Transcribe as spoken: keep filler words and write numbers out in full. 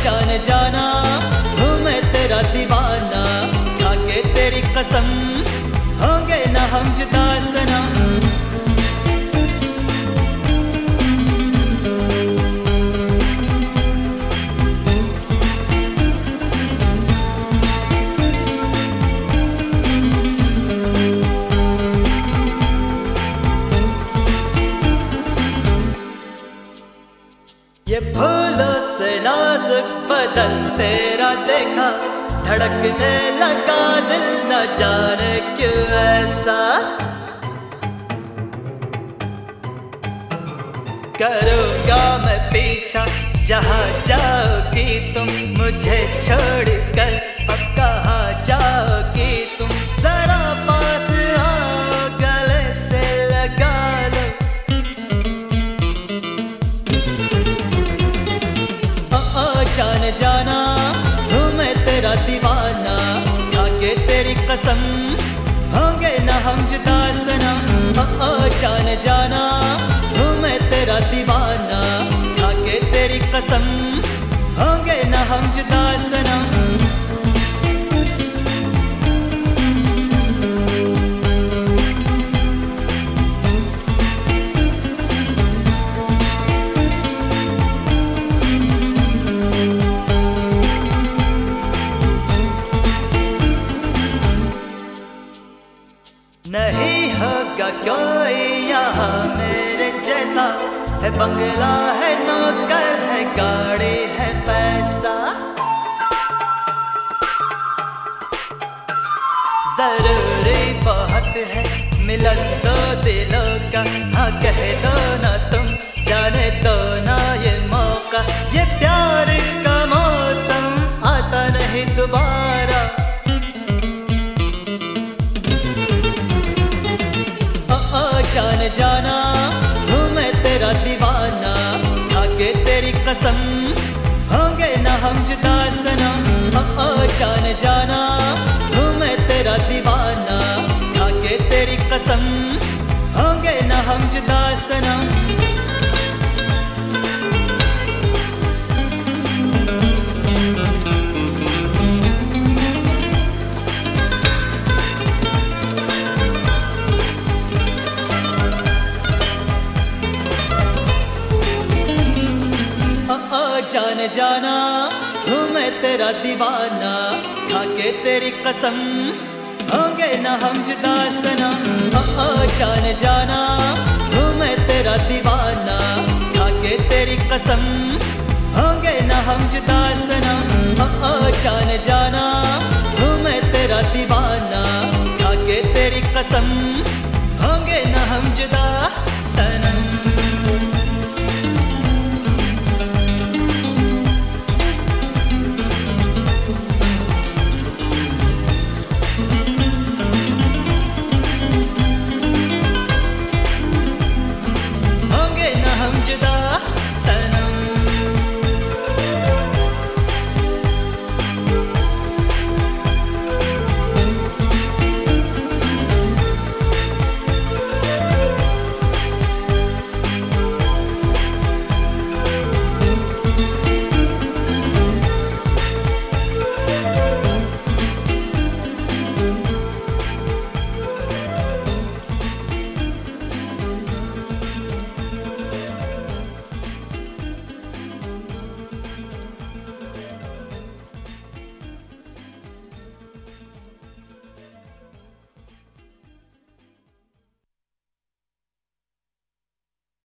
जान जाना हूँ मैं तेरा दीवाना, खाके तेरी कसम होंगे ना हम जुदा सनम। ये फूलों से नाजुक बदन तेरा देखा, धड़कने लगा दिल न जाने क्यों ऐसा। करूँगा मैं पीछा जहाँ जाओगी तुम, मुझे छोड़कर अब कहाँ जाओगी तुम। जरा पास आओ गले से लगा लो, जान जाना हूँ मैं तेरा दीवाना, खाके तेरी कसम होंगे ना हम जुदा सनम। ओ जान जाना हूँ मैं तेरा दीवाना, खाके तेरी कसम होंगे ना हम जुदा सनम। नहीं होगा कोई यहाँ मेरे जैसा, है बंगला है नौकर है गाड़ी है पैसा। जरूरी बहुत है मिलन दो दिलों का, हाँ कह दो ना तुम जाने दो ना ये मौका। ये प्यार का मौसम आता नहीं दोबारा, जान जाना हूँ मैं तेरा दीवाना, खाके तेरी कसम होंगे ना हम जुदा सनम। ओ जान जाना हूँ मैं तेरा दीवाना, खाके तेरी कसम होंगे ना हम जुदा सनम। जान जाना हूँ मैं तेरा दीवाना, खाके तेरी कसम होंगे ना हम जुदा सनम। ओ जान जाना हूँ मैं तेरा दीवाना, खाके तेरी कसम होंगे ना हम जुदा सनम। ओ जान जाना हूँ मैं तेरा दीवाना, खाके तेरी कसम